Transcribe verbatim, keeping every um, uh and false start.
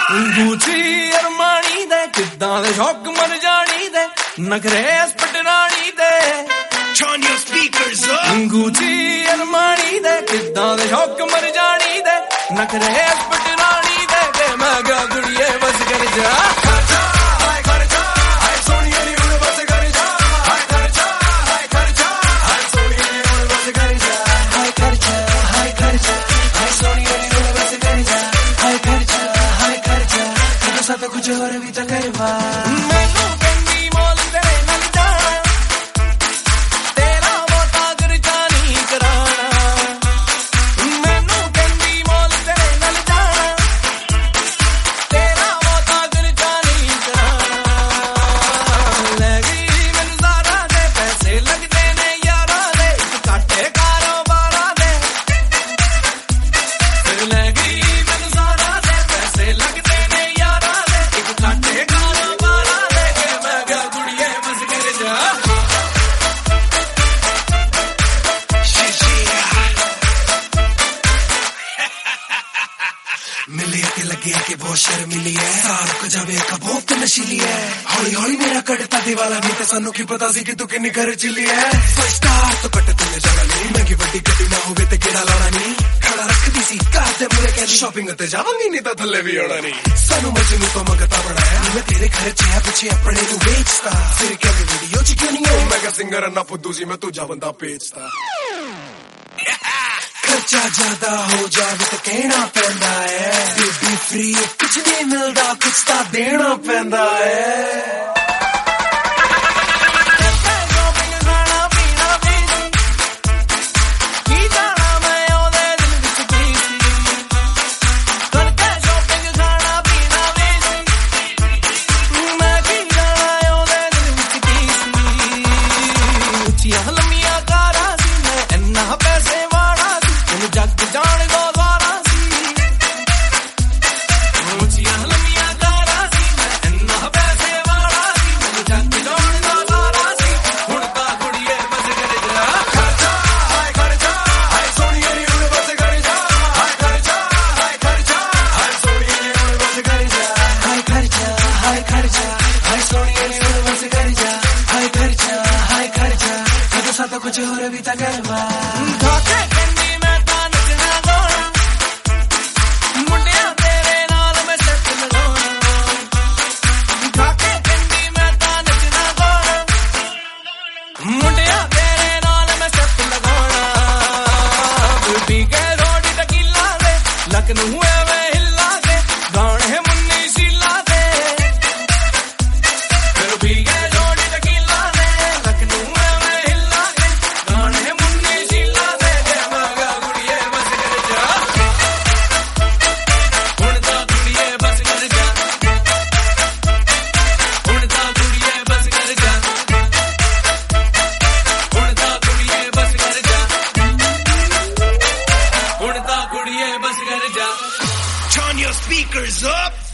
ਗੂਚੀ ਅਰਮਾਨੀ ਦੇ ਕਿੱਦਾਂ ਦੇ ਸ਼ੌਕ ਮਰ ਜਾਣੀ ਦੇ ਨਖਰੇ ਪਟਰਾਣੀ ਦੇ Turn your speakers up ਗੂਚੀ ਅਰਮਾਨੀ ਦੇ ਕਿੱਦਾਂ ਦੇ ਸ਼ੌਕ ਮਰ ਜਾਣੀ ਦੇ ਨਖਰੇ ਪਟਰਾਣੀ ਦੇ ਤੇ ਮੈਂ ਗਾ ਕੁੜੀਏ ਬਸ ਕਰ ਜਾ ਖਰਚਾ ਹਾਏ ਖਰਚਾ ਹਾਏ ਸੋਹਣੀਏ ਨੀ ਹੁਣ ਬਸ ਕਰ ਜਾ ਹਾਏ ਖਰਚਾ ਹਾਏ ਖਰਚਾ ਹਾਏ ਸੋਹਣੀਏ ਨੀ ਹੁਣ ਬਸ ਕਰ ਜਾ ਹਾਏ ਖਰਚਾ ਹਾਏ ਖਰਚਾ ਹਾਏ ਸੋਹਣੀਏ ਨੀ ਹੁਣ ਬਸ ਕਰ ਜਾ ਹਾਏ ਖਰਚਾ ਹਾਏ ਖਰਚਾ ਤੂੰ ਸਭ ਕੁਝ ਹੋਰ ਵੀ ਤਾਂ ਕਰਵਾ ਮੈਨੂੰ ਕਹਿੰਦੀ ਮੋਲ ਤੇਰੇ ਨਾਲ ਜਾਣਾ ਤੇਰਾ ਮੋਟਾ ਖਰਚਾ ਨਹੀਂ ਕਰਾਣਾ ਮੈਨੂੰ ਕਹਿੰਦੀ ਮੋਲ ਤੇਰੇ ਨਾਲ ਜਾਣਾ ਤੇਰਾ ਮੋਟਾ ਖਰਚਾ ਨਹੀਂ ਕਰਾਣਾ ਲੈ ਗਈ ਮੈਨੂੰ ਜ਼ਾਰਾ ਦੇ ਪੈਸੇ ਲੱਗਦੇ ਨੇ ਯਾਰਾਂ ਦੇ ਘਾਟੇ ਕਾਰੋਬਾਰਾਂ ਦੇ ਫਿਰ ਲੈ ਗਈ ਮੈਨੂੰ ਜ਼ਾਰਾ ਦੇ ਪੈਸੇ ਲੱਗਦੇ ਨੇ ਯਾਰਾਂ ਦੇ ਇੱਕ ਘਾਟੇ ਕਾਰੋਬਾਰਾਂ ਦੇ ਕਿ ਮੈਂ ਕਿਹਾ ਕੁੜੀਏ ਬਸ ਕਰ ਜਾ ਮਿਲਿਆ ਤੇ ਲੱਗਿਆ ਕਿ ਬਹੁਤ ਸ਼ਰਮੀਲੀ ਹੈ ਸਾਰ ਰੁਕ ਜਾਵੇ ਕਾ ਬਹੁਤ ਨਸ਼ੀਲੀ ਹੈ ਹੌਲੀ ਹੌਲੀ ਮੇਰਾ ਕੱਢਤਾ ਦੀਵਾਲਾ ਨਹੀਂ ਤੇ ਸਾਨੂੰ ਕੀ ਪਤਾ ਸੀ ਕਿ ਤੂੰ ਕਿੰਨੀ ਘਰ ਚਲੀ ਹੈ ਫਸਟ ਸਟਾਰ ਤੋਂ ਕੱਟ ਤੂੰ ਜਾਣਾ ਨਹੀਂ ਮਹਿੰਗੀ ਵੱਡੀ ਗੱਡੀ ਨਾ ਹੋਵੇ ਤੇ ਕਿਹੜਾ ਲਾਉਣਾ ਨਹੀਂ ਖੜਾ ਰੱਖਦੀ ਸੀ ਘਰ ਦੇ ਮੂਹਰੇ ਕਹਿੰਦੀ ਸ਼ਾਪਿੰਗ ਤੇ ਜਾਵਾਂਗੀ ਨਹੀਂ ਤਾਂ ਥੱਲੇ ਵੀ ਆਉਣਾ ਨਹੀਂ ਸਾਨੂੰ ਮਜਨੂ ਤੋਂ ਮੰਗਤਾ ਬਣਾਇਆ ਮੈਂ ਤੇਰੇ ਖਰਚੇ ਪਿੱਛੇ ਆਪਣੇ ਨੂੰ ਵੇਚਦਾ ਫਿਰ ਕਹਿੰਦੀ ਵੀਡੀਓ ਚ ਕਿਉਂ ਨਹੀਂ ਹੋ ਮੈਂ ਕਿਹਾ ਸਿੰਗਰ ਨਾ ਫੁੱਦੂ ਸੀ ਮੈਂ ਦੂਜਾ ਬੰਦਾ ਵੇਚਦਾ ਖਰਚਾ ਜ਼ਿਆਦਾ ਹੋ ਜਾਵੇ ਤਾਂ ਕਹਿਣਾ ਪੈਂਦਾ ਹੈ ਬੇਬੀ ਫ੍ਰੀ ਕੁਝ ਨਹੀਂ ਮਿਲਦਾ ਕੁਝ ਤਾਂ ਦੇਣਾ ਪੈਂਦਾ ਹੈ ਲੰਮੀਆਂ ਕਾਰਾਂ ਸੀ ਮੈਂ ਇੰਨਾ ਪੈਸੇ ਵਾਲਾ ਸੀ ਜੱਗ ਜਾਣ ਦਾ ਵਾਰਾ ਸੀ ਉੱਚੀਆਂ ਲੰਮੀਆਂ ਕਾਰਾਂ ਸੀ ਮੈਂ ਇੰਨਾ ਪੈਸੇ ਵਾਲਾ ਸੀ ਜੱਗ ਜਾਣ ਦਾ ਵਾਰਾ ਸੀ ਹੁਣ ਤਾਂ ਕੁੜੀਏ ਬਸ ਕਰ ਜਾ ਖਰਚਾ ਹਾਏ ਖਰਚਾ ਹਾਏ ਸੋਹਣੀਏ ਨੀ ਹੁਣ ਬਸ ਕਰ ਜਾ ਹਾਏ ਖਰਚਾ ਹਾਏ ਖਰਚਾ ਹਾਏ ਸੋਹਣੀਏ ਨੀ ਹੁਣ ਬਸ ਕਰ ਜਾ ਹਾਏ ਖਰਚਾ ਹਾਏ ਖਰਚਾ ਹਾਏ ਸੋਹਣੀਏ ਨੀ ਹੁਣ ਬਸ ਕਰ ਜਾ ਹਾਏ ਖਰਚਾ ਹਾਏ ਖਰਚਾ ਤੂੰ ਸਭ ਕੁਝ ਹੋਰ ਵੀ ਤਾਂ ਕਰਵਾ ਧੋਖੇ ਕਹਿੰਦੀ ਮੈਂ ਤਾਂ ਨੱਚਣਾ ਗਾਉਣਾ ਮੁੰਡਿਆਂ ਤੇਰੇ ਨਾਲ ਮੈਂ ਸੱਟ ਲਗਾਉਣਾ ਧੋਖੇ ਕਹਿੰਦੀ ਮੈਂ ਤਾਂ ਨੱਚਣਾ ਗਾਉਣਾ ਮੁੰਡਿਆਂ ਤੇਰੇ ਨਾਲ ਮੈਂ ਸੱਟ ਲਗਾਉਣਾ ਬੀਬੀ ਕੇ ਰੋੜੀ ਟਕੀਲਾ ਦੇ ਲੱਕ ਨੂੰ ਐਵੇਂ ਹਿੱਲਾ ਦੇ ਗਾਣੇ ਮੁੰਨੀ ਸੀਲਾ ਦੇ ਫਿਰ ਬੀਬੀ ਕੇ ਰੋੜੀ ਟਕੀਲਾ ਦੇ ਲੱਕ ਨੂੰ ਐਵੇਂ ਹਿੱਲਾ ਦੇ ਗਾਣੇ ਮੁੰਨੀ ਸੀਲਾ ਦੇ ਕਿ ਮੈਂ ਗਾ ਕੁੜੀਏ ਬਸ ਕਰ ਜਾ ਹੁਣ ਤਾਂ ਕੁੜੀਏ ਬਸ ਕਰ ਜਾ ਹੁਣ ਤਾਂ ਕੁੜੀਏ ਬਸ ਕਰ ਜਾ ਹੁਣ ਤਾਂ ਕੁੜੀਏ ਬਸ ਕਰ ਜਾ ਹੁਣ ਤਾਂ ਕੁੜੀਏ ਬਸ ਕਰ ਜਾ Turn your speakers up